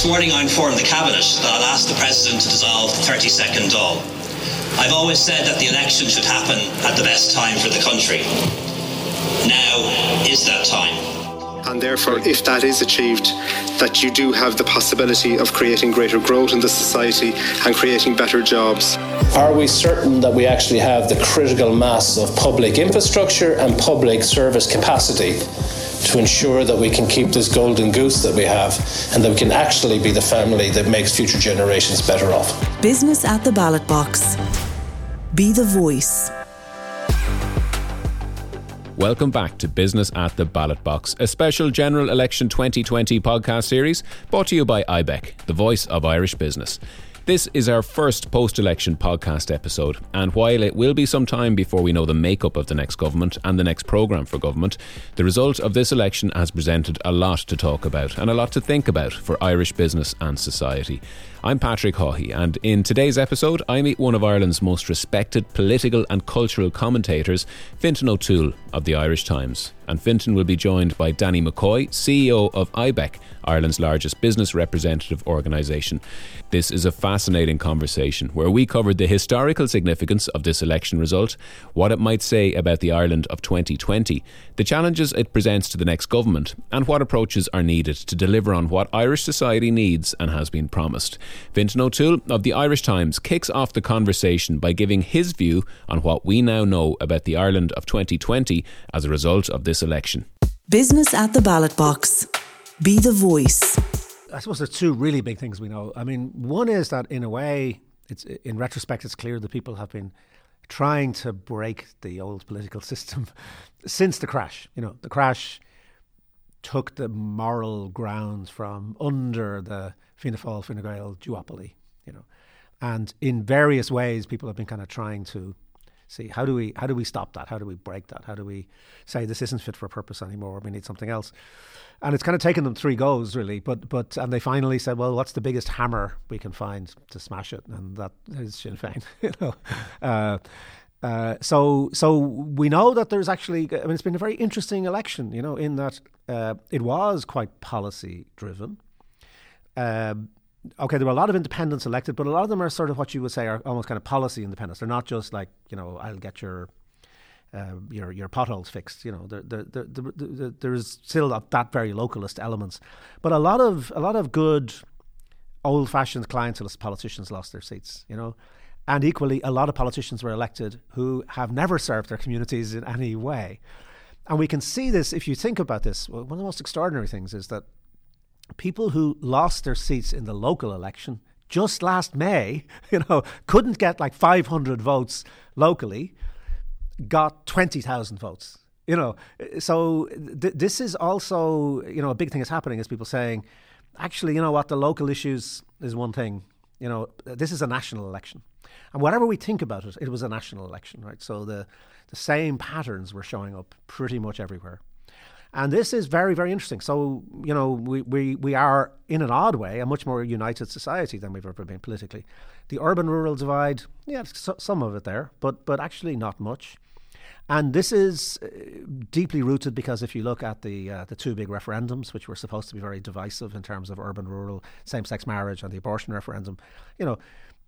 This morning I informed the Cabinet that I'll ask the President to dissolve the 32nd Dáil. I've always said that the election should happen at the best time for the country. Now is that time. And therefore, if that is achieved, that you do have the possibility of creating greater growth in the society and creating better jobs. Are we certain that we actually have the critical mass of public infrastructure and public service capacity to ensure that we can keep this golden goose that we have and that we can actually be the family that makes future generations better off? Business at the ballot box. Be the voice. Welcome back to Business at the Ballot Box, a special General Election 2020 podcast series brought to you by IBEC, the voice of Irish business. This is our first post-election podcast episode, and while it will be some time before we know the makeup of the next government and the next programme for government, the result of this election has presented a lot to talk about and a lot to think about for Irish business and society. I'm Patrick Haughey, and in today's episode I meet one of Ireland's most respected political and cultural commentators, Fintan O'Toole of the Irish Times. And Fintan will be joined by Danny McCoy, CEO of IBEC, Ireland's largest business representative organisation. This is a fascinating conversation where we covered the historical significance of this election result, what it might say about the Ireland of 2020, the challenges it presents to the next government, and what approaches are needed to deliver on what Irish society needs and has been promised. Fintan O'Toole of the Irish Times kicks off the conversation by giving his view on what we now know about the Ireland of 2020 as a result of this election. Business at the ballot box. Be the voice. I suppose there's two really big things we know. I mean, one is that in a way, in retrospect, it's clear that people have been trying to break the old political system since the crash. You know, the crash took the moral grounds from under the Fianna Fáil, Fine Gael duopoly, you know, and in various ways, people have been kind of trying to see how do we stop that? How do we break that? How do we say this isn't fit for purpose anymore? We need something else. And it's kind of taken them 3 goes really, but and they finally said, well, what's the biggest hammer we can find to smash it? And that is Sinn Féin. You know, so we know that there's actually, I mean, it's been a very interesting election, you know, in that it was quite policy driven. Okay, there were a lot of independents elected, but a lot of them are sort of what you would say are almost kind of policy independents. They're not just like, you know, I'll get your potholes fixed. You know, there's still that very localist elements, but a lot of good old-fashioned clientelist politicians lost their seats. You know, and equally a lot of politicians were elected who have never served their communities in any way, and we can see this if you think about this. One of the most extraordinary things is that people who lost their seats in the local election just last May, you know, couldn't get like 500 votes locally, got 20,000 votes. You know, so this is also, you know, a big thing that's happening is people saying, actually, you know what, the local issues is one thing. You know, this is a national election. And whatever we think about it, it was a national election, right? So the same patterns were showing up pretty much everywhere. And this is very, very interesting. So, you know, we are, in an odd way, a much more united society than we've ever been politically. The urban-rural divide, yeah, some of it there, but actually not much. And this is deeply rooted because if you look at the 2 big referendums, which were supposed to be very divisive in terms of urban-rural, same-sex marriage and the abortion referendum, you know,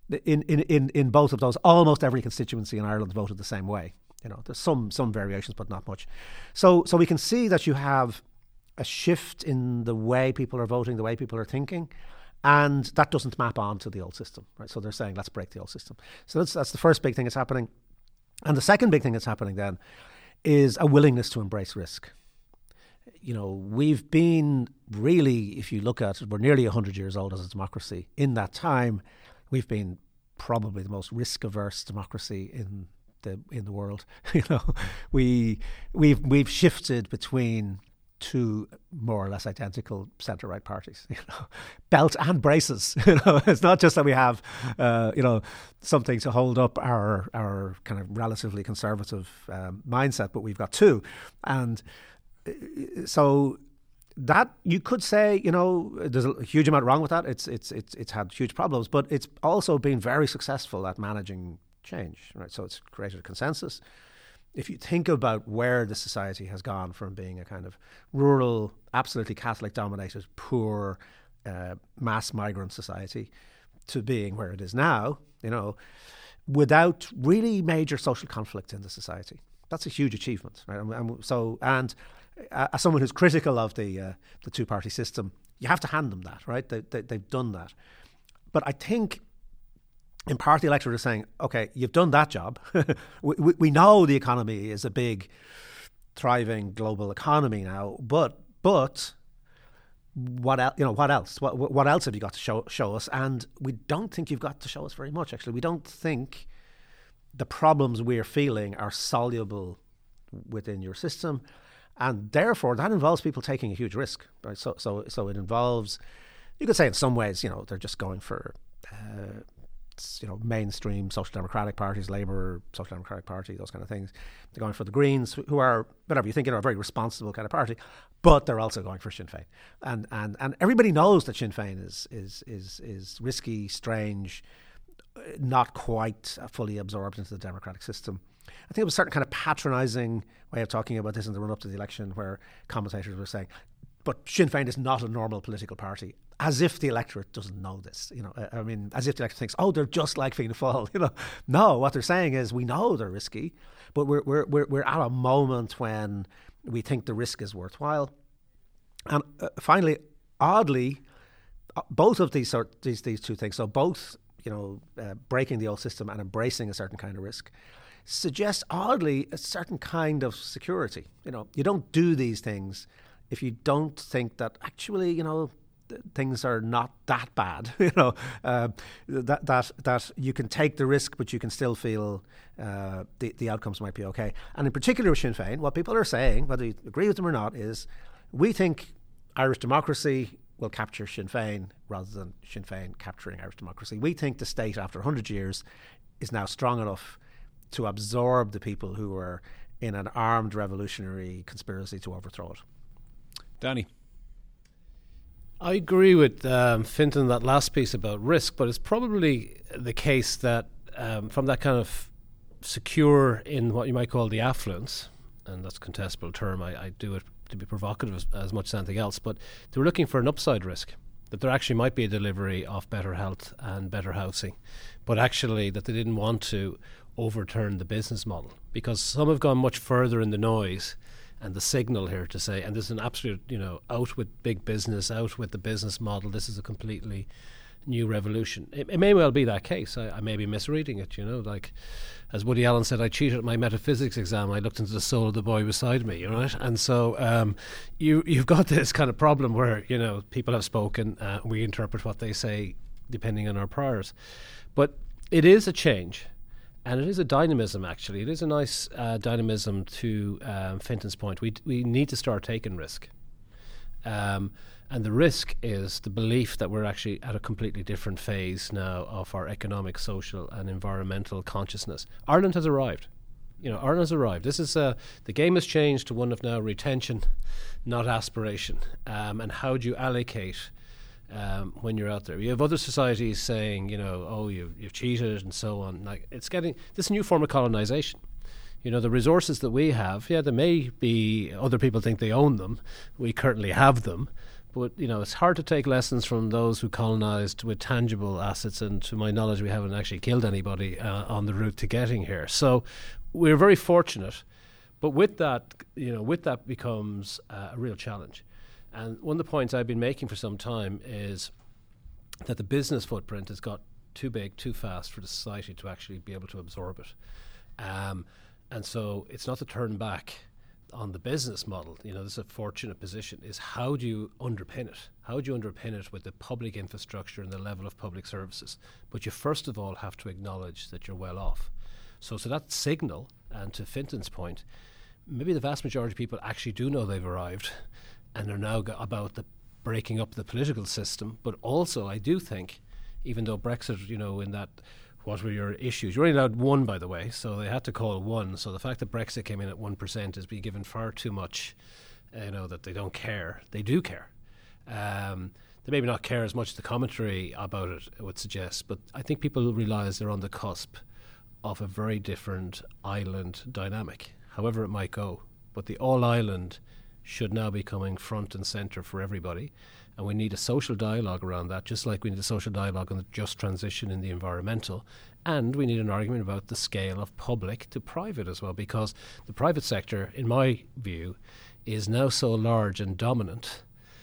in both of those, almost every constituency in Ireland voted the same way. You know, there's some variations, but not much. So we can see that you have a shift in the way people are voting, the way people are thinking, and that doesn't map onto the old system, right? So they're saying, let's break the old system. So that's the first big thing that's happening. And the second big thing that's happening then is a willingness to embrace risk. You know, we've been really, if you look at it, we're nearly 100 years old as a democracy. In that time, we've been probably the most risk-averse democracy in the world. You know, we've shifted between 2 more or less identical centre-right parties, you know, belt and braces. You know, it's not just that we have, you know, something to hold up our kind of relatively conservative mindset, but we've got 2, and so that you could say, you know, there's a huge amount wrong with that. It's had huge problems, but it's also been very successful at managing change, right? So it's created a consensus. If you think about where the society has gone from being a kind of rural, absolutely Catholic dominated, poor, mass migrant society to being where it is now, without really major social conflict in the society. That's a huge achievement, right? And as someone who's critical of the two-party system, you have to hand them that, right? They've done that. But I think in part the electorate is saying, okay, you've done that job. we know the economy is a big, thriving global economy now, but what else? What else have you got to show us? And we don't think you've got to show us very much. Actually, we don't think the problems we're feeling are soluble within your system, and therefore that involves people taking a huge risk. Right? So it involves, you could say in some ways, they're just going for mainstream social democratic parties, Labour, Social Democratic Party, those kind of things. They're going for the Greens, who are, whatever you think, a very responsible kind of party, but they're also going for Sinn Féin. And everybody knows that Sinn Féin is risky, strange, not quite fully absorbed into the democratic system. I think it was a certain kind of patronising way of talking about this in the run-up to the election, where commentators were saying, but Sinn Féin is not a normal political party, as if the electorate doesn't know this. As if the electorate thinks, oh, they're just like Fianna Fáil. No, what they're saying is, we know they're risky, but we're at a moment when we think the risk is worthwhile. And finally, oddly, both of these two things, so both breaking the old system and embracing a certain kind of risk, suggest oddly a certain kind of security. You don't do these things if you don't think that actually, things are not that bad. That you can take the risk, but you can still feel the outcomes might be okay. And in particular with Sinn Féin, what people are saying, whether you agree with them or not, is we think Irish democracy will capture Sinn Féin rather than Sinn Féin capturing Irish democracy. We think the state, after 100 years, is now strong enough to absorb the people who are in an armed revolutionary conspiracy to overthrow it. Danny? I agree with Fintan, that last piece about risk, but it's probably the case that from that kind of secure in what you might call the affluence, and that's a contestable term, I do it to be provocative as much as anything else, but they were looking for an upside risk, that there actually might be a delivery of better health and better housing, but actually that they didn't want to overturn the business model, because some have gone much further in the noise and the signal here to say, and this is an absolute, out with big business, out with the business model, this is a completely new revolution. It may well be that case. I may be misreading it, like as Woody Allen said, I cheated at my metaphysics exam, I looked into the soul of the boy beside me, right? And so you've got this kind of problem where, people have spoken, we interpret what they say depending on our priors. But it is a change. And it is a dynamism, actually. It is a nice dynamism to Fintan's point. We need to start taking risk. And the risk is the belief that we're actually at a completely different phase now of our economic, social and environmental consciousness. Ireland has arrived. Ireland has arrived. This is the game has changed to one of now retention, not aspiration. And how do you allocate when you're out there? You have other societies saying, you've cheated and so on. Like, it's getting this new form of colonisation. The resources that we have, there may be other people think they own them. We currently have them. But, it's hard to take lessons from those who colonised with tangible assets. And to my knowledge, we haven't actually killed anybody on the route to getting here. So we're very fortunate. But with that, that becomes a real challenge. And one of the points I've been making for some time is that the business footprint has got too big, too fast for the society to actually be able to absorb it. And so it's not to turn back on the business model. This is a fortunate position, is how do you underpin it? How do you underpin it with the public infrastructure and the level of public services? But you first of all have to acknowledge that you're well off. So that signal, and to Fintan's point, maybe the vast majority of people actually do know they've arrived and are now about the breaking up the political system. But also, I do think, even though Brexit, in that, what were your issues? You're only allowed one, by the way, so they had to call one. So the fact that Brexit came in at 1% is being given far too much, that they don't care. They do care. They maybe not care as much as the commentary about it would suggest, but I think people realise they're on the cusp of a very different island dynamic, however it might go. But the all-island should now be coming front and centre for everybody. And we need a social dialogue around that, just like we need a social dialogue on the just transition in the environmental. And we need an argument about the scale of public to private as well, because the private sector, in my view, is now so large and dominant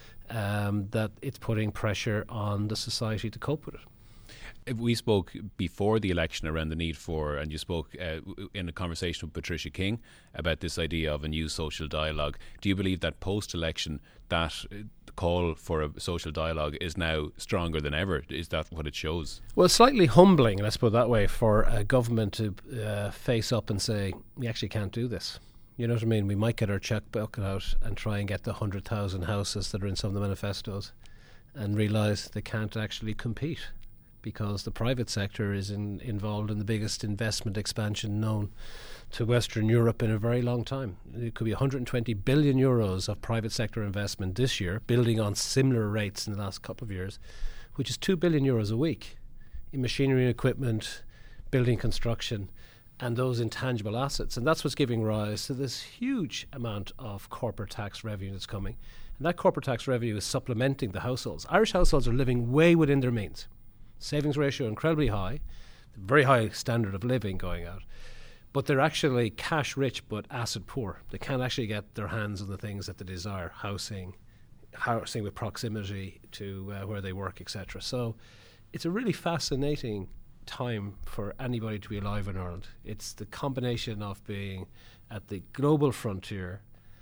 that it's putting pressure on the society to cope with it. We spoke before the election around the need for, and you spoke in a conversation with Patricia King about this idea of a new social dialogue. Do you believe that post-election that call for a social dialogue is now stronger than ever? Is that what it shows? Well, it's slightly humbling, let's put it that way, for a government to face up and say, we actually can't do this. You know what I mean? We might get our checkbook out and try and get the 100,000 houses that are in some of the manifestos and realise they can't actually compete, because the private sector is involved in the biggest investment expansion known to Western Europe in a very long time. It could be 120 billion euros of private sector investment this year, building on similar rates in the last couple of years, which is 2 billion euros a week in machinery and equipment, building construction, and those intangible assets. And that's what's giving rise to this huge amount of corporate tax revenue that's coming. And that corporate tax revenue is supplementing the households. Irish households are living way within their means. Savings ratio incredibly high, very high standard of living going out, but they're actually cash rich but asset poor. They can't actually get their hands on the things that they desire, housing with proximity to where they work, etc. So it's a really fascinating time for anybody to be alive in Ireland. It's the combination of being at the global frontier,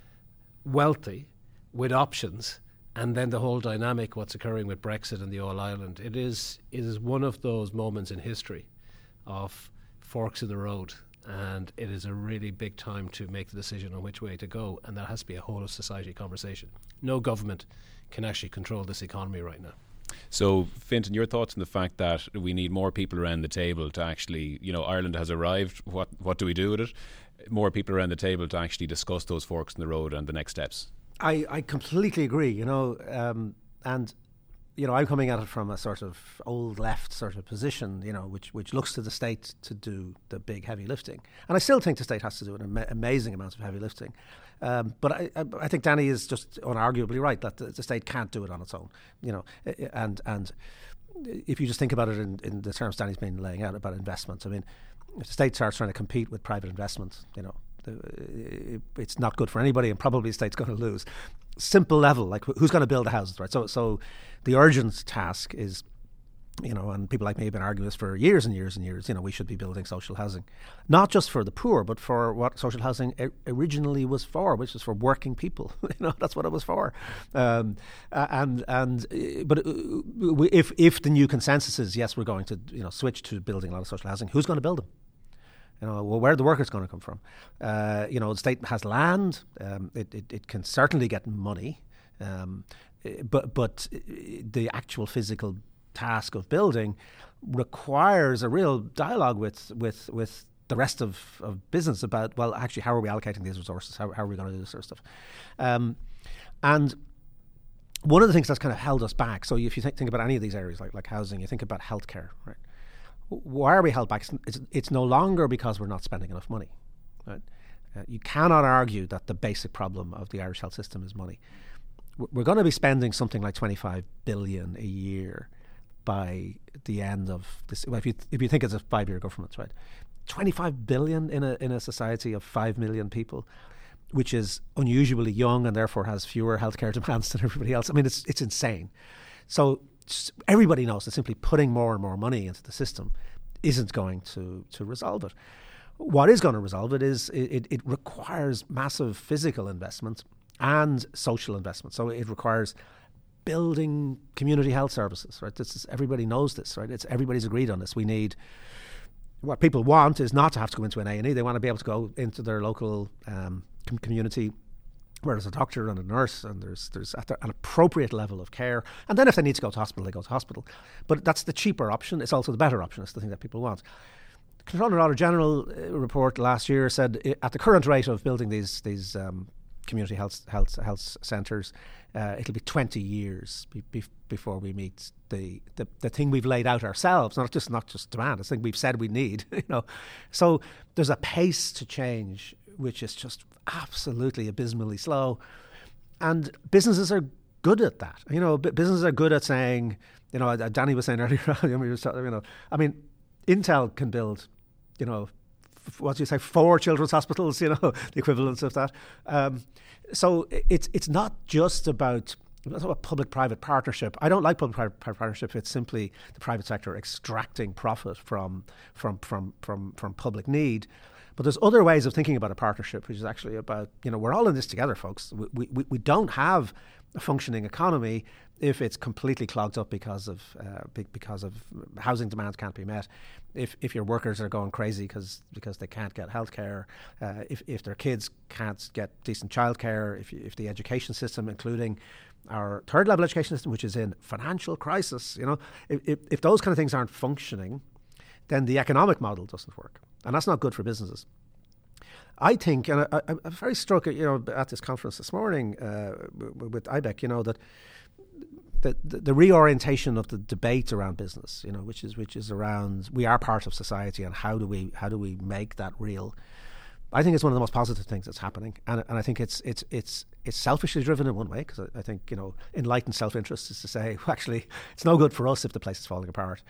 wealthy, with options, and then the whole dynamic, what's occurring with Brexit and the All Ireland. It is one of those moments in history of forks in the road, and it is a really big time to make the decision on which way to go, and that has to be a whole of society conversation. No government can actually control this economy right now. So, Fintan, your thoughts on the fact that we need more people around the table to actually, Ireland has arrived, what do we do with it? More people around the table to actually discuss those forks in the road and the next steps. I completely agree, and I'm coming at it from a sort of old left sort of position, which looks to the state to do the big heavy lifting, and I still think the state has to do an amazing amount of heavy lifting, but I think Danny is just unarguably right that the state can't do it on its own, and if you just think about it in the terms Danny's been laying out about investments, I mean, if the state starts trying to compete with private investments, it's not good for anybody, and probably the state's going to lose. Simple level, like who's going to build the houses, right? So the urgent task is, and people like me have been arguing this for years and years and years, we should be building social housing, not just for the poor, but for what social housing originally was for, which was for working people. That's what it was for. But if the new consensus is, yes, we're going to, switch to building a lot of social housing, who's going to build them? Where are the workers going to come from? The state has land. It can certainly get money, but the actual physical task of building requires a real dialogue with the rest of business about, well, actually, how are we allocating these resources? How are we going to do this sort of stuff? And one of the things that's kind of held us back, so if you think about any of these areas like housing, you think about healthcare, right? Why are we held back? It's no longer because we're not spending enough money. Right? You cannot argue that the basic problem of the Irish health system is money. We're going to be spending something like 25 billion a year by the end of this. Well, if you think it's a 5-year government, right? 25 billion in a society of 5 million people, which is unusually young and therefore has fewer healthcare demands than everybody else. I mean, it's insane. So everybody knows that simply putting more and more money into the system isn't going to resolve it. What is going to resolve it is it requires massive physical investment and social investment. So it requires building community health services, right? Everybody knows this, right? Everybody's agreed on this. We need, what people want is not to have to go into an A&E. They want to be able to go into their local community where there's a doctor and a nurse and there's an appropriate level of care. And then if they need to go to hospital, they go to hospital. But that's the cheaper option. It's also the better option. It's the thing that people want. The Controller General report last year said at the current rate of building these community health centres, it'll be 20 years before we meet the thing we've laid out ourselves. Not just demand. It's the thing we've said we need. So there's a pace to change which is just absolutely abysmally slow. And businesses are good at that. Businesses are good at saying, Danny was saying earlier, Intel can build, what do you say, 4 children's hospitals, the equivalence of that. So it's not just about public-private partnership. I don't like public-private partnership. It's simply the private sector extracting profit from public need. But there's other ways of thinking about a partnership, which is actually about, we're all in this together, folks. We don't have a functioning economy if it's completely clogged up because of housing demands can't be met, if your workers are going crazy because they can't get healthcare, if their kids can't get decent childcare, if the education system, including our third level education system, which is in financial crisis, if those kind of things aren't functioning, then the economic model doesn't work, and that's not good for businesses. I think, and I'm very struck at this conference this morning with IBEC, that the reorientation of the debate around business, which is around, we are part of society, and how do we make that real? I think it's one of the most positive things that's happening, and I think it's selfishly driven in one way, because I think enlightened self-interest is to say, well, actually, it's no good for us if the place is falling apart,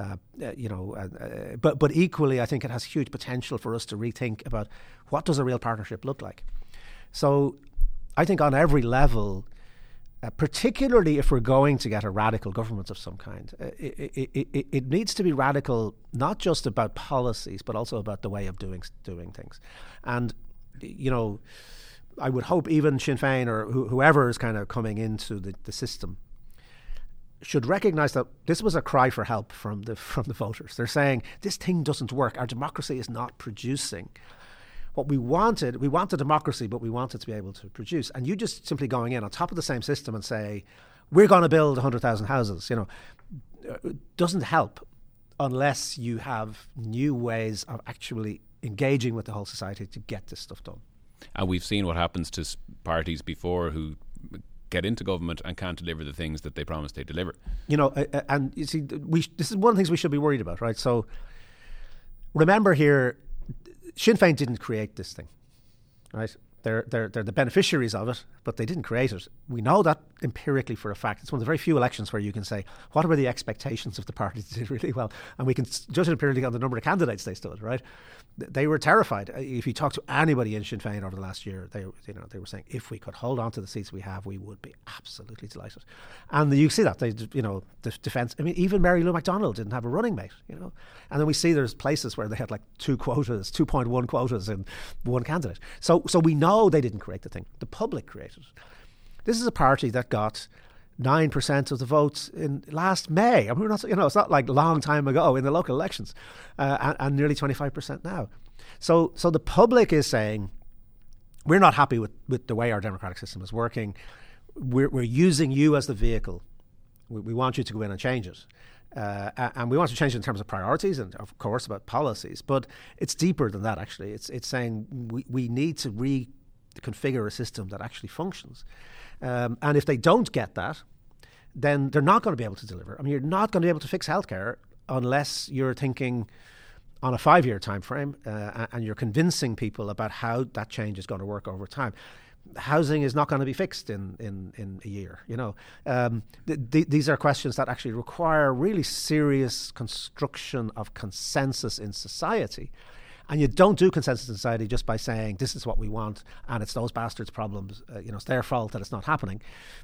but equally, I think it has huge potential for us to rethink about what does a real partnership look like. So, I think on every level, particularly if we're going to get a radical government of some kind, it needs to be radical, not just about policies, but also about the way of doing things. And, I would hope even Sinn Féin or whoever is kind of coming into the system should recognise that this was a cry for help from the voters. They're saying, this thing doesn't work. Our democracy is not producing. What we wanted democracy, but we wanted to be able to produce. And you just simply going in on top of the same system and say, we're going to build 100,000 houses, doesn't help unless you have new ways of actually engaging with the whole society to get this stuff done. And we've seen what happens to parties before who get into government and can't deliver the things that they promised they deliver. And you see, this is one of the things we should be worried about, right? So remember here, Sinn Féin didn't create this thing, right? They're the beneficiaries of it, but they didn't create it. We know that empirically for a fact. It's one of the very few elections where you can say, what were the expectations of the party to do really well? And we can judge it empirically on the number of candidates they stood, right? They were terrified. If you talk to anybody in Sinn Féin over the last year, they were saying, if we could hold on to the seats we have, we would be absolutely delighted. And you see that, the defence. I mean, even Mary Lou McDonald didn't have a running mate, And then we see there's places where they had like 2.1 quotas in one candidate. So we know they didn't create the thing. The public created it. This is a party that got 9% of the votes in last May. I mean, we're not, it's not like a long time ago in the local elections, and nearly 25% now. So the public is saying, we're not happy with the way our democratic system is working. We're using you as the vehicle. We want you to go in and change it. And we want to change it in terms of priorities and, of course, about policies. But it's deeper than that, actually. It's saying we need to reconfigure a system that actually functions. And if they don't get that, then they're not going to be able to deliver. I mean, you're not going to be able to fix healthcare unless you're thinking on a 5-year time frame and you're convincing people about how that change is going to work over time. Housing is not going to be fixed in a year. These are questions that actually require really serious construction of consensus in society. And you don't do consensus in society just by saying this is what we want and it's those bastards' problems. It's their fault that it's not happening.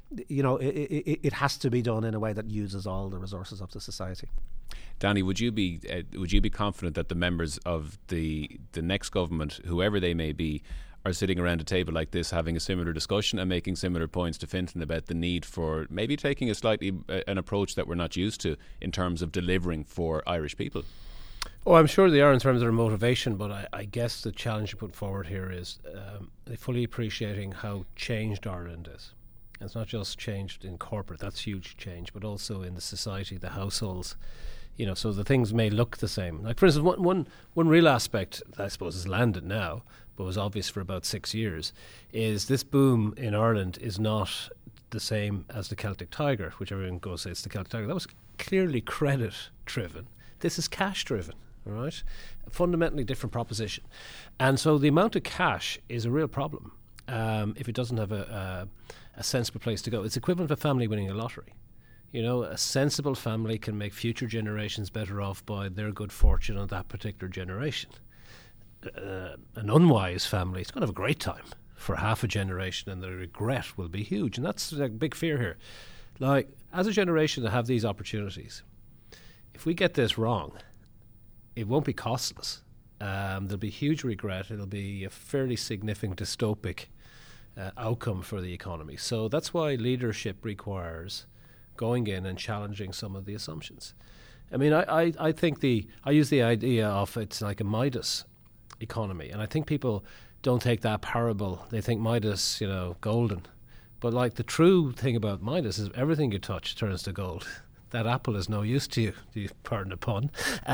It has to be done in a way that uses all the resources of the society. Danny, would you be confident that the members of the next government, whoever they may be, are sitting around a table like this having a similar discussion and making similar points to Fintan about the need for maybe taking an approach that we're not used to in terms of delivering for Irish people? Oh, I'm sure they are in terms of their motivation, but I guess the challenge you put forward here is fully appreciating how changed Ireland is. And it's not just changed in corporate, that's huge change, but also in the society, the households. So the things may look the same. Like, for instance, one real aspect that I suppose has landed now, but was obvious for about 6 years, is this boom in Ireland is not the same as the Celtic Tiger, which everyone goes say it's the Celtic Tiger. That was clearly credit-driven. This is cash-driven, all right? A fundamentally different proposition. And so the amount of cash is a real problem. if it doesn't have a sensible place to go. It's equivalent of a family winning a lottery. You know, a sensible family can make future generations better off by their good fortune on that particular generation. An unwise family is going to have a great time for half a generation, and the regret will be huge. And that's a big fear here. Like, as a generation that have these opportunities, if we get this wrong, it won't be costless. There'll be huge regret. It'll be a fairly significant dystopic outcome for the economy. So that's why leadership requires going in and challenging some of the assumptions. I mean, I think I use the idea of it's like a Midas economy, and I think people don't take that parable. They think Midas, golden. But like, the true thing about Midas is everything you touch turns to gold. That apple is no use to you, pardon the pun.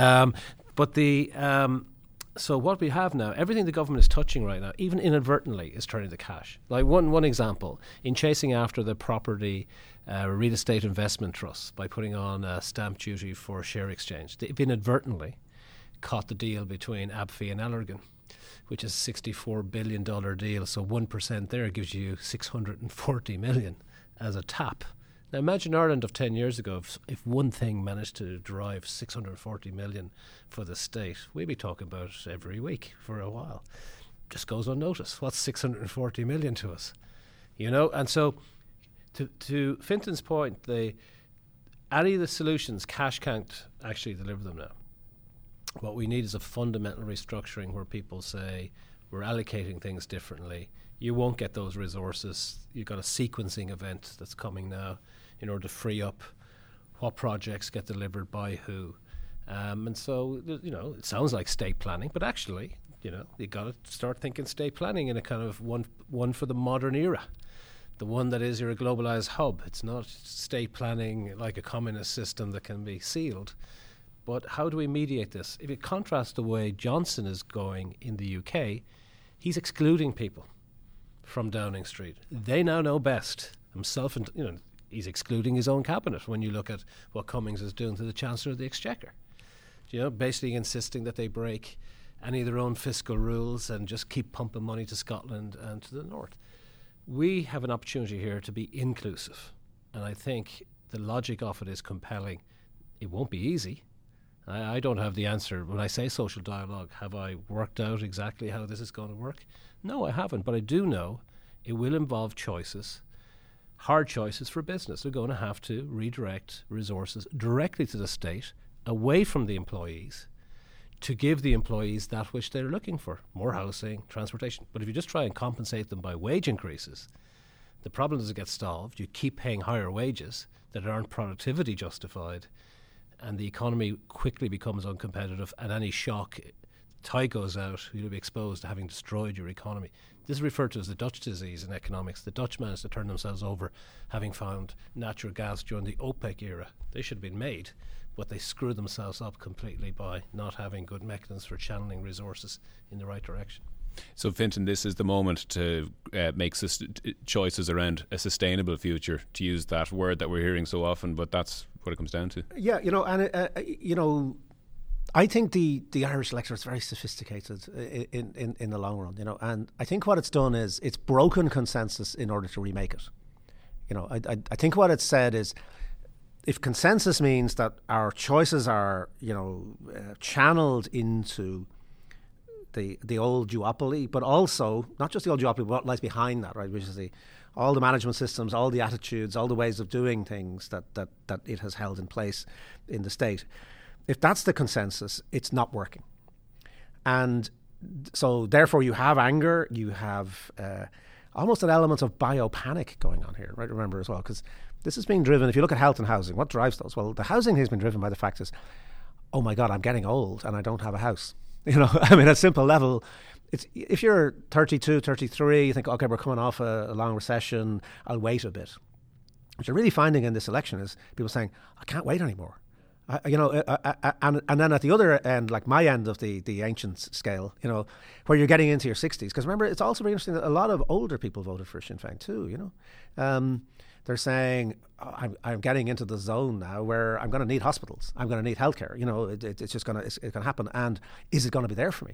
So what we have now, everything the government is touching right now, even inadvertently, is turning to cash. Like one example, in chasing after the property real estate investment trusts by putting on a stamp duty for share exchange, they've inadvertently caught the deal between AbbVie and Allergan, which is a $64 billion deal. So 1% there gives you $640 million as a tap. Now imagine Ireland of 10 years ago, if one thing managed to drive $640 million for the state, we'd be talking about it every week for a while. Just goes unnoticed. What's $640 million to us? And so to Fintan's point, any of the solutions, cash can't actually deliver them now. What we need is a fundamental restructuring where people say, we're allocating things differently. You won't get those resources. You've got a sequencing event that's coming now in order to free up what projects get delivered by who. And so, it sounds like state planning, but actually, you got to start thinking state planning in a kind of one for the modern era. The one that is, you're a globalized hub. It's not state planning like a communist system that can be sealed. But how do we mediate this? If you contrast the way Johnson is going in the UK, he's excluding people from Downing Street. They now know best. Himself, and he's excluding his own cabinet. When you look at what Cummings is doing to the Chancellor of the Exchequer, basically insisting that they break any of their own fiscal rules and just keep pumping money to Scotland and to the north. We have an opportunity here to be inclusive, and I think the logic of it is compelling. It won't be easy. I don't have the answer. When I say social dialogue, have I worked out exactly how this is going to work? No, I haven't, but I do know it will involve choices, hard choices for business. They're going to have to redirect resources directly to the state, away from the employees, to give the employees that which they're looking for, more housing, transportation. But if you just try and compensate them by wage increases, the problem doesn't get solved. You keep paying higher wages that aren't productivity justified, and the economy quickly becomes uncompetitive, and any shock, tide goes out, you'll be exposed to having destroyed your economy. This is referred to as the Dutch disease in economics. The Dutch managed to turn themselves over, having found natural gas during the OPEC era. They should have been made, but they screwed themselves up completely by not having good mechanisms for channeling resources in the right direction. So, Fintan, this is the moment to make choices around a sustainable future, to use that word that we're hearing so often, but that's what it comes down to. Yeah, I think the Irish electorate is very sophisticated in the long run, and I think what it's done is it's broken consensus in order to remake it. I think what it's said is, if consensus means that our choices are, channeled into the old duopoly, but also not just the old duopoly, but what lies behind that, right? Which is all the management systems, all the attitudes, all the ways of doing things that it has held in place in the state. If that's the consensus, it's not working. And so therefore you have anger, you have almost an element of biopanic going on here, right? Remember as well, because this is being driven, if you look at health and housing, what drives those? Well, the housing has been driven by the fact is, oh my God, I'm getting old and I don't have a house. At a simple level, it's if you're 32, 33, you think, okay, we're coming off a long recession, I'll wait a bit. What you're really finding in this election is people saying, I can't wait anymore. And then at the other end, like my end of the ancient scale, where you're getting into your 60s. Because remember, it's also very interesting that a lot of older people voted for Sinn Féin too, They're saying, I'm getting into the zone now where I'm going to need hospitals. I'm going to need healthcare. It's just going to happen. And is it going to be there for me?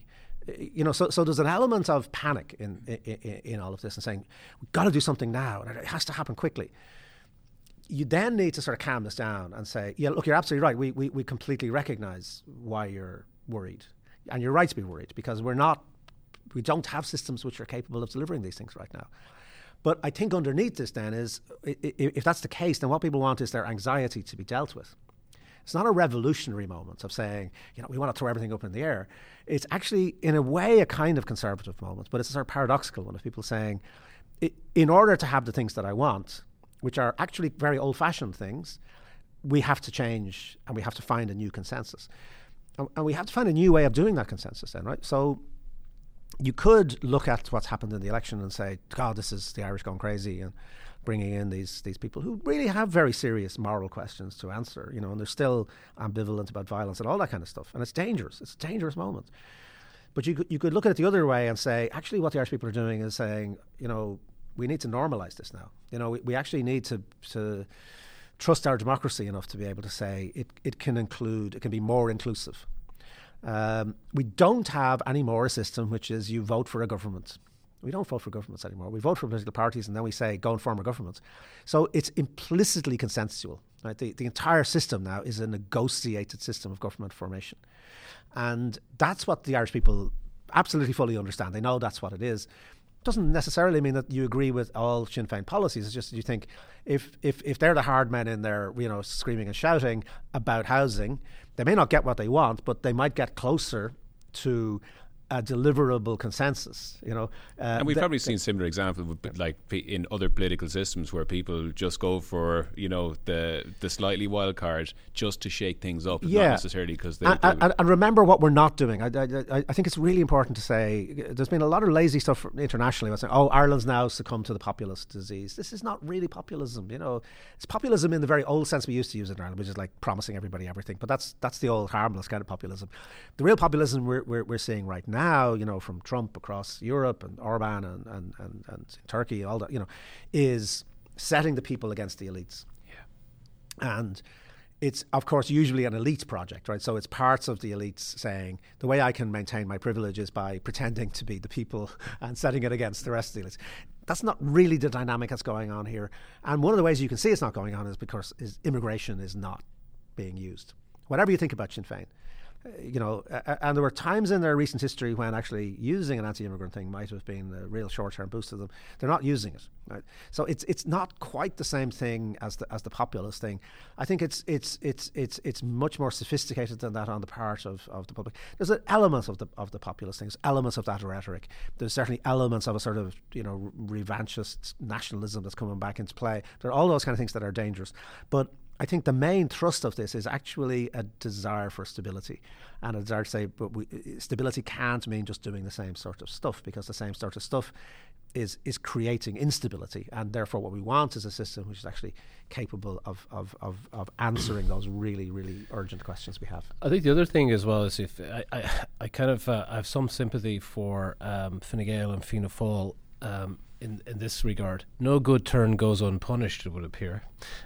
So there's an element of panic in all of this and saying, we've got to do something now, and it has to happen quickly. You then need to sort of calm this down and say, yeah, look, you're absolutely right. We completely recognise why you're worried. And you're right to be worried, because we don't have systems which are capable of delivering these things right now. But I think underneath this then is, if that's the case, then what people want is their anxiety to be dealt with. It's not a revolutionary moment of saying, we want to throw everything up in the air. It's actually, in a way, a kind of conservative moment, but it's a sort of paradoxical one of people saying, in order to have the things that I want, which are actually very old-fashioned things, we have to change and we have to find a new consensus. And we have to find a new way of doing that consensus then, right? So you could look at what's happened in the election and say, God, this is the Irish going crazy, and bringing in these people who really have very serious moral questions to answer, and they're still ambivalent about violence and all that kind of stuff. And it's dangerous. It's a dangerous moment. But you could look at it the other way and say, actually what the Irish people are doing is saying, we need to normalise this now. We actually need to trust our democracy enough to be able to say it can be more inclusive. We don't have anymore a system which is you vote for a government. We don't vote for governments anymore. We vote for political parties and then we say, go and form a government. So it's implicitly consensual. Right? The entire system now is a negotiated system of government formation. And that's what the Irish people absolutely fully understand. They know that's what it is. Doesn't necessarily mean that you agree with all Sinn Féin policies. It's just you think if they're the hard men in there, screaming and shouting about housing, they may not get what they want, but they might get closer to a deliverable consensus, and we've probably seen similar examples, like in other political systems, where people just go for the slightly wild card just to shake things up, not necessarily because they. And remember what we're not doing. I think it's really important to say there's been a lot of lazy stuff internationally about saying, Ireland's now succumbed to the populist disease. This is not really populism. It's populism in the very old sense we used to use it in Ireland, which is like promising everybody everything. But that's the old harmless kind of populism. The real populism we're seeing right now, from Trump across Europe and Orban and Turkey and all that, is setting the people against the elites. Yeah. And it's, of course, usually an elite project, right? So it's parts of the elites saying, the way I can maintain my privilege is by pretending to be the people and setting it against the rest of the elites. That's not really the dynamic that's going on here. And one of the ways you can see it's not going on is because immigration is not being used. Whatever you think about Sinn Féin, and there were times in their recent history when actually using an anti-immigrant thing might have been a real short-term boost to them. They're not using it, right? So it's not quite the same thing as the populist thing. I think it's much more sophisticated than that on the part of the public. There's an element of the populist things, elements of that rhetoric. There's certainly elements of a sort of revanchist nationalism that's coming back into play. There are all those kind of things that are dangerous, but I think the main thrust of this is actually a desire for stability, and a desire to say, but stability can't mean just doing the same sort of stuff, because the same sort of stuff is creating instability, and therefore what we want is a system which is actually capable of answering those really, really urgent questions we have. I think the other thing as well is if I kind of I have some sympathy for Fine Gael and Fianna Fáil. In this regard, no good turn goes unpunished, it would appear,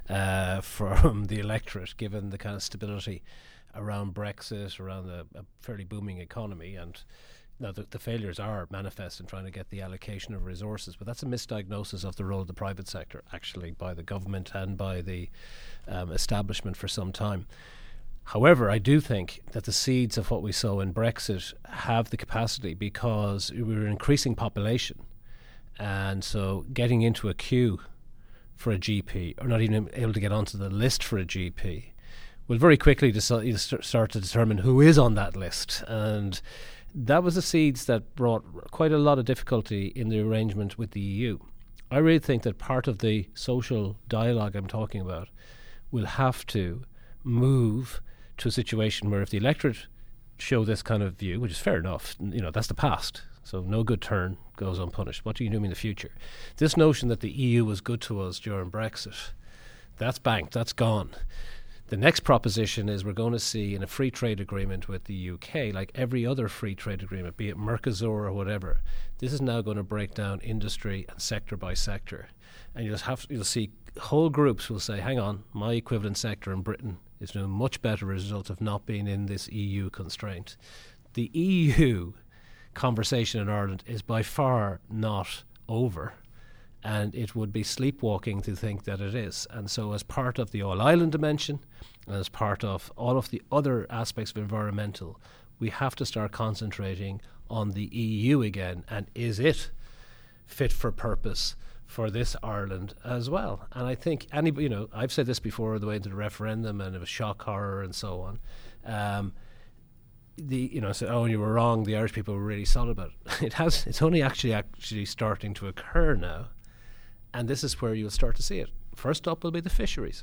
from the electorate, given the kind of stability around Brexit, around a fairly booming economy. And now the failures are manifest in trying to get the allocation of resources, but that's a misdiagnosis of the role of the private sector, actually, by the government and by the establishment for some time. However, I do think that the seeds of what we saw in Brexit have the capacity, because we were an increasing population. And so getting into a queue for a GP, or not even able to get onto the list for a GP, will very quickly start to determine who is on that list. And that was the seeds that brought quite a lot of difficulty in the arrangement with the EU. I really think that part of the social dialogue I'm talking about will have to move to a situation where if the electorate show this kind of view, which is fair enough, that's the past. So no good turn goes unpunished. What do you do in the future? This notion that the EU was good to us during Brexit, that's banked, that's gone. The next proposition is we're going to see in a free trade agreement with the UK, like every other free trade agreement, be it Mercosur or whatever, this is now going to break down industry and sector by sector. And you'll see whole groups will say, hang on, my equivalent sector in Britain is doing much better as a result of not being in this EU constraint. The EU conversation in Ireland is by far not over, and it would be sleepwalking to think that it is. And so as part of the all-island dimension, and as part of all of the other aspects of environmental, we have to start concentrating on the EU again, and is it fit for purpose for this Ireland as well? And I think I've said this before, the way into the referendum, and it was shock horror and so on. Said, oh, you were wrong, the Irish people were really solid about it. It's only actually starting to occur now, and this is where you'll start to see it. First up will be the fisheries.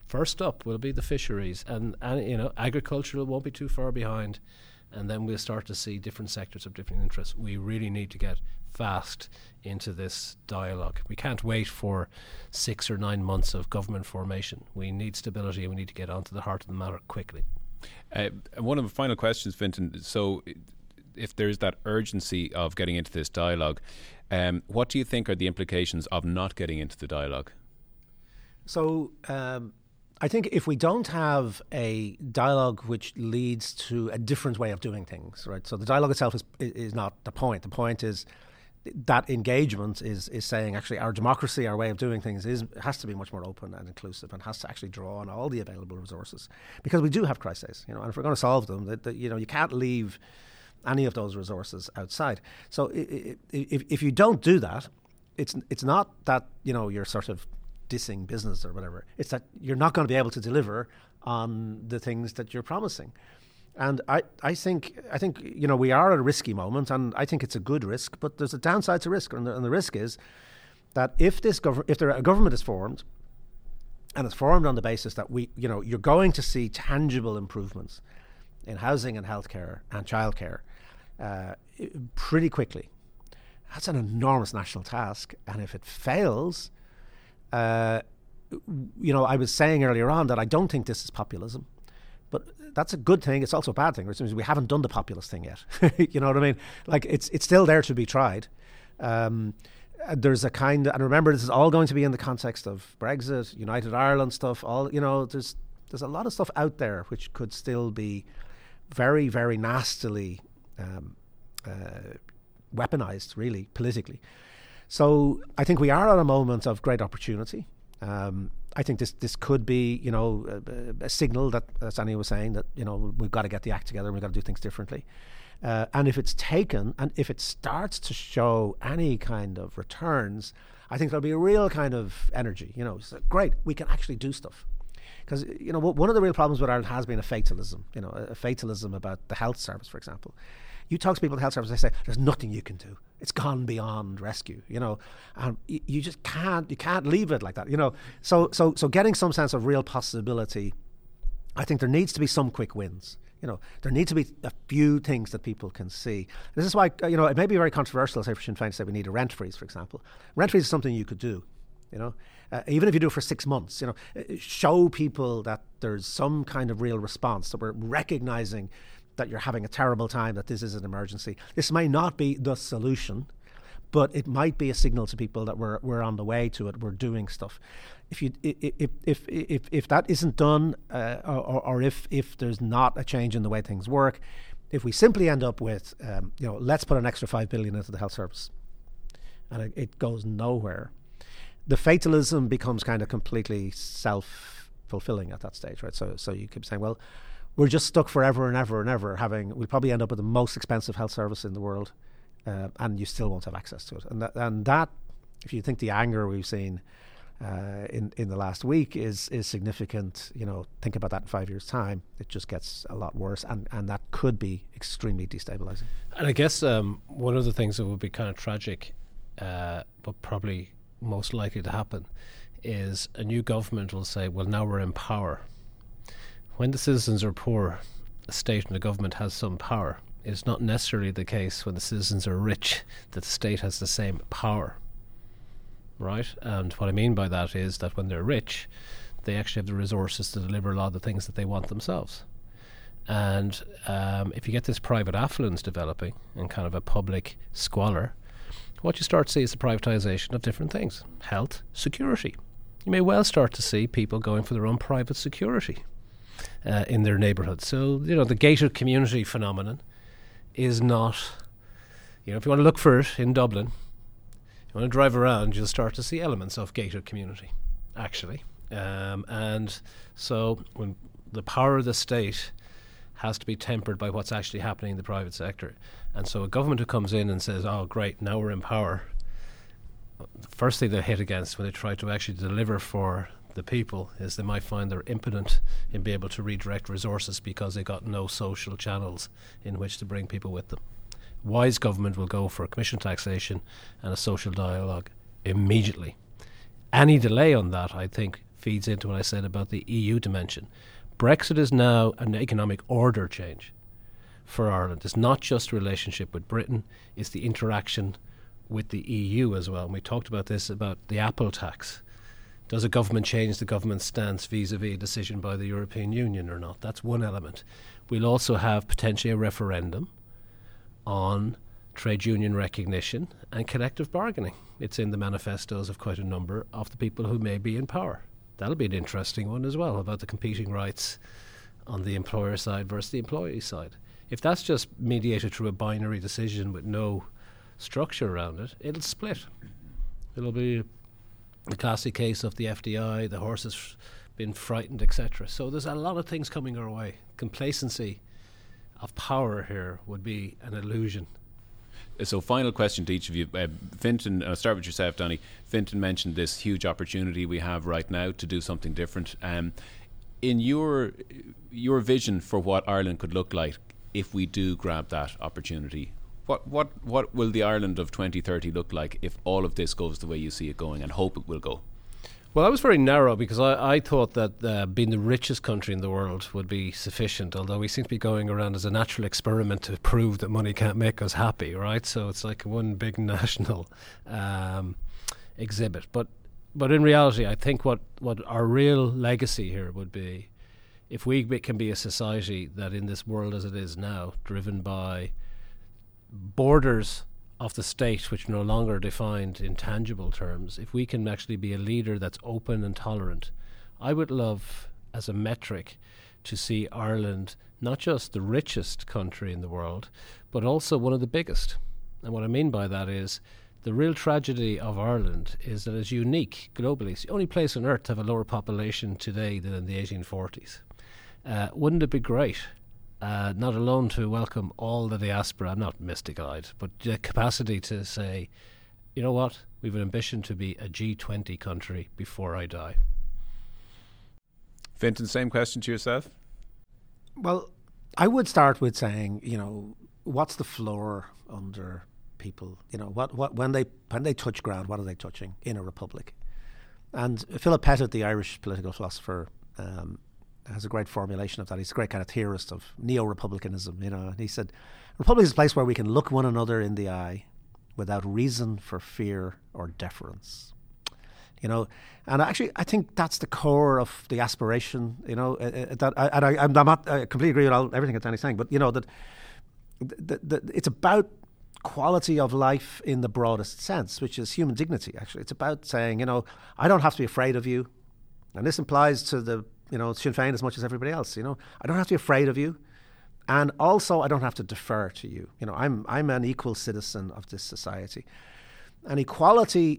And agricultural won't be too far behind, and then we'll start to see different sectors of different interests. We really need to get fast into this dialogue. We can't wait for 6 or 9 months of government formation. We need stability, and we need to get onto the heart of the matter quickly. One of the final questions, Fintan. So if there's that urgency of getting into this dialogue, what do you think are the implications of not getting into the dialogue? So I think if we don't have a dialogue which leads to a different way of doing things, right? So the dialogue itself is not the point. The point is that engagement is saying, actually, our democracy, our way of doing things has to be much more open and inclusive, and has to actually draw on all the available resources, because we do have crises, and if we're going to solve them, you can't leave any of those resources outside. So if you don't do that, it's not that you're sort of dissing business or whatever. It's that you're not going to be able to deliver on the things that you're promising. And I think we are at a risky moment, and I think it's a good risk, but there's a downside to risk, and the risk is that if a government is formed, and it's formed on the basis that you're going to see tangible improvements in housing and healthcare and childcare pretty quickly. That's an enormous national task, and if it fails, I was saying earlier on that I don't think this is populism. But that's a good thing. It's also a bad thing, which means we haven't done the populist thing yet. You know what I mean? Like, it's still there to be tried. There's a kind of, and remember, this is all going to be in the context of Brexit, United Ireland stuff. There's a lot of stuff out there which could still be very, very nastily weaponized, really, politically. So I think we are at a moment of great opportunity. I think this could be, a signal that, as Annie was saying, that, we've got to get the act together and we've got to do things differently. And if it's taken, and if it starts to show any kind of returns, I think there'll be a real kind of energy. It's great, we can actually do stuff. Because, one of the real problems with Ireland has been a fatalism, a fatalism about the health service, for example. You talk to people at the health service, they say, there's nothing you can do. It's gone beyond rescue, and you just can't leave it like that, So getting some sense of real possibility, I think there needs to be some quick wins. There need to be a few things that people can see. This is why, it may be very controversial, say, for Sinn Féin to say we need a rent freeze, for example. Rent freeze is something you could do, even if you do it for 6 months, show people that there's some kind of real response, that we're recognizing that you're having a terrible time, that this is an emergency. This may not be the solution, but it might be a signal to people that we're on the way to it. We're doing stuff. If that isn't done, or if there's not a change in the way things work, if we simply end up with, let's put an extra $5 billion into the health service, and it goes nowhere, the fatalism becomes kind of completely self-fulfilling at that stage, right? So you keep saying, well, we're just stuck forever and ever and ever we'll probably end up with the most expensive health service in the world, and you still won't have access to it. And that, if you think the anger we've seen in the last week is significant, think about that in 5 years' time, it just gets a lot worse, and that could be extremely destabilizing. And I guess one of the things that would be kind of tragic, but probably most likely to happen, is a new government will say, well, now we're in power. When the citizens are poor, the state and the government has some power. It's not necessarily the case when the citizens are rich that the state has the same power, right? And what I mean by that is that when they're rich, they actually have the resources to deliver a lot of the things that they want themselves. And if you get this private affluence developing and kind of a public squalor, what you start to see is the privatisation of different things. Health, security. You may well start to see people going for their own private security in their neighbourhood. So, the gated community phenomenon is not if you want to look for it in Dublin, you want to drive around, you'll start to see elements of gated community, actually. And so when the power of the state has to be tempered by what's actually happening in the private sector. And so a government who comes in and says, oh, great, now we're in power, the first thing they hit against when they try to actually deliver for the people is they might find they're impotent in being able to redirect resources because they've got no social channels in which to bring people with them. Wise government will go for commission taxation and a social dialogue immediately. Any delay on that, I think, feeds into what I said about the EU dimension. Brexit is now an economic order change for Ireland. It's not just a relationship with Britain, it's the interaction with the EU as well. And we talked about this, about the Apple tax. Does a government change the government's stance vis-a-vis a decision by the European Union or not? That's one element. We'll also have potentially a referendum on trade union recognition and collective bargaining. It's in the manifestos of quite a number of the people who may be in power. That'll be an interesting one as well, about the competing rights on the employer side versus the employee side. If that's just mediated through a binary decision with no structure around it, it'll split. It'll be the classic case of the FDI, the horses been frightened, etc. So there's a lot of things coming our way. Complacency of power here would be an illusion. So final question to each of you. Fintan, I'll start with yourself, Donny. Fintan mentioned this huge opportunity we have right now to do something different. In your vision for what Ireland could look like if we do grab that opportunity, what will the Ireland of 2030 look like if all of this goes the way you see it going and hope it will go? Well, I was very narrow because I thought that being the richest country in the world would be sufficient, although we seem to be going around as a natural experiment to prove that money can't make us happy, right? So it's like one big national exhibit. But in reality, I think what our real legacy here would be, if we can be a society that in this world as it is now, driven by borders of the state which are no longer defined in tangible terms, if we can actually be a leader that's open and tolerant, I would love as a metric to see Ireland not just the richest country in the world, but also one of the biggest. And what I mean by that is the real tragedy of Ireland is that it's unique globally. It's the only place on earth to have a lower population today than in the 1840s. Wouldn't it be great not alone to welcome all the diaspora, I'm not mystic-eyed, but the capacity to say, you know what, we have an ambition to be a G20 country before I die. Fintan, same question to yourself? Well, I would start with saying, what's the floor under people? What when they touch ground, what are they touching in a republic? And Philip Pettit, the Irish political philosopher, has a great formulation of that. He's a great kind of theorist of neo-republicanism, and he said, republic is a place where we can look one another in the eye without reason for fear or deference. And actually, I think that's the core of the aspiration, I'm not, I completely agree with everything that Danny's saying, but, that it's about quality of life in the broadest sense, which is human dignity, actually. It's about saying, I don't have to be afraid of you. And this implies to the Sinn Féin as much as everybody else. I don't have to be afraid of you, and also I don't have to defer to you. I'm an equal citizen of this society. And equality,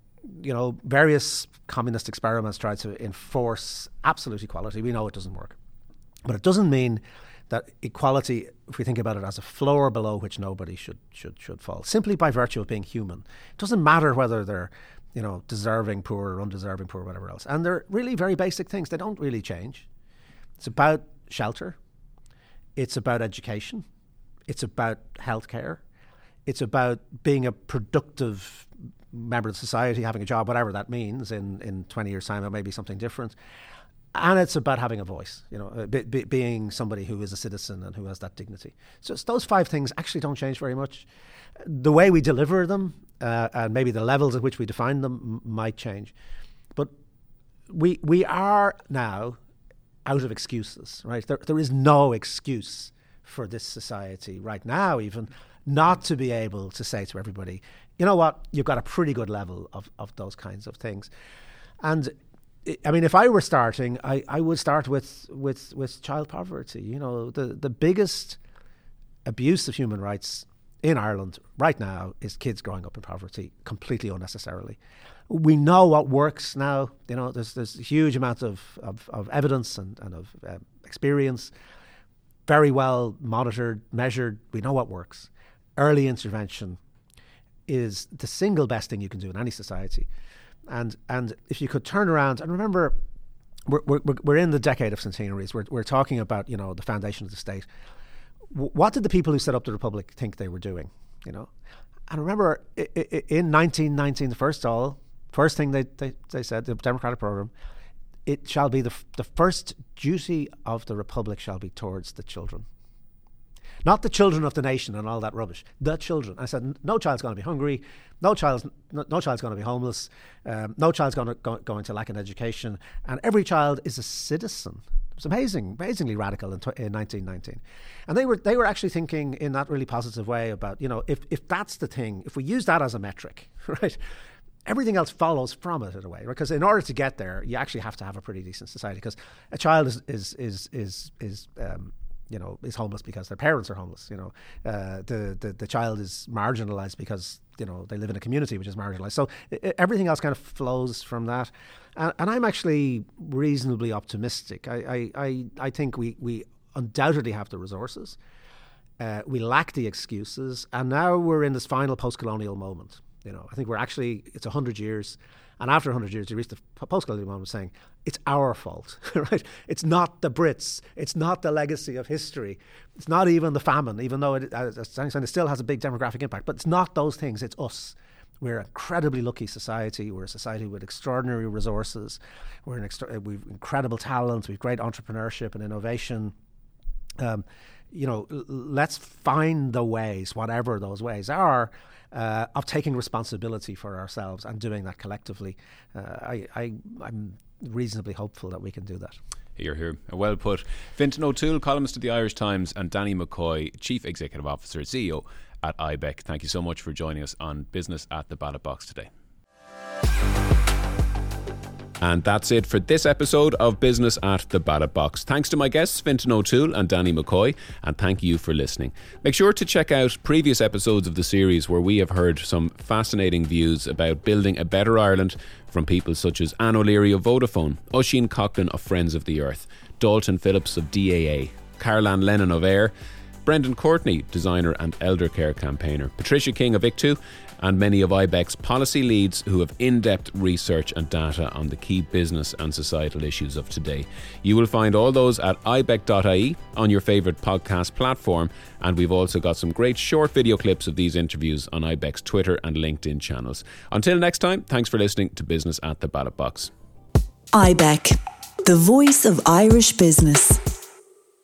various communist experiments tried to enforce absolute equality. We know it doesn't work, but it doesn't mean that equality, if we think about it as a floor below which nobody should fall, simply by virtue of being human. It doesn't matter whether they're deserving poor or undeserving poor or whatever else. And they're really very basic things. They don't really change. It's about shelter. It's about education. It's about healthcare. It's about being a productive member of society, having a job, whatever that means. In 20 years' time, it may be something different. And it's about having a voice, being somebody who is a citizen and who has that dignity. So those five things actually don't change very much. The way we deliver them and maybe the levels at which we define them might change. But we are now out of excuses, right? There is no excuse for this society right now even not to be able to say to everybody, you know what, you've got a pretty good level of those kinds of things. And I mean, if I were starting, I would start with child poverty. The biggest abuse of human rights in Ireland right now is kids growing up in poverty completely unnecessarily. We know what works now. You know, there's huge amounts of evidence and of experience, very well monitored, measured. We know what works. Early intervention is the single best thing you can do in any society. And if you could turn around and remember, we're in the decade of centenaries. We're talking about, you know, the foundation of the state. What did the people who set up the Republic think they were doing? You know, and remember in 1919, the first thing they said, the democratic program, it shall be the first duty of the Republic shall be towards the children. Not the children of the nation and all that rubbish. The children. I said, no child's going to be hungry. No child's going to be homeless. No child's going to lack an education. And every child is a citizen. It was amazingly radical in 1919. And they were actually thinking in that really positive way about, you know, if that's the thing, if we use that as a metric, right, everything else follows from it in a way. Because in order to get there, you actually have to have a pretty decent society. Because a child is homeless because their parents are homeless. You know, the child is marginalised because, you know, they live in a community which is marginalised. So everything else kind of flows from that. And I'm actually reasonably optimistic. I think we undoubtedly have the resources. We lack the excuses, and now we're in this final post-colonial moment. You know, I think it's 100 years. And after 100 years, you reach the post-colonial moment saying, it's our fault, right? It's not the Brits. It's not the legacy of history. It's not even the famine, even though it still has a big demographic impact. But it's not those things. It's us. We're an incredibly lucky society. We're a society with extraordinary resources. We've incredible talent. We've great entrepreneurship and innovation. You know, let's find the ways, whatever those ways are, of taking responsibility for ourselves and doing that collectively. I'm reasonably hopeful that we can do that. Here. Well put. Fintan O'Toole, columnist at the Irish Times, and Danny McCoy, Chief Executive Officer, CEO at IBEC. Thank you so much for joining us on Business at the Ballot Box today. And that's it for this episode of Business at the Ballot Box. Thanks to my guests, Fintan O'Toole and Danny McCoy, and thank you for listening. Make sure to check out previous episodes of the series where we have heard some fascinating views about building a better Ireland from people such as Anne O'Leary of Vodafone, Oisin Coughlin of Friends of the Earth, Dalton Phillips of DAA, Carolan Lennon of AIR, Brendan Courtney, designer and elder care campaigner, Patricia King of ICTU, and many of IBEC's policy leads who have in-depth research and data on the key business and societal issues of today. You will find all those at ibec.ie on your favourite podcast platform, and we've also got some great short video clips of these interviews on IBEC's Twitter and LinkedIn channels. Until next time, thanks for listening to Business at the Ballot Box. IBEC, the voice of Irish business.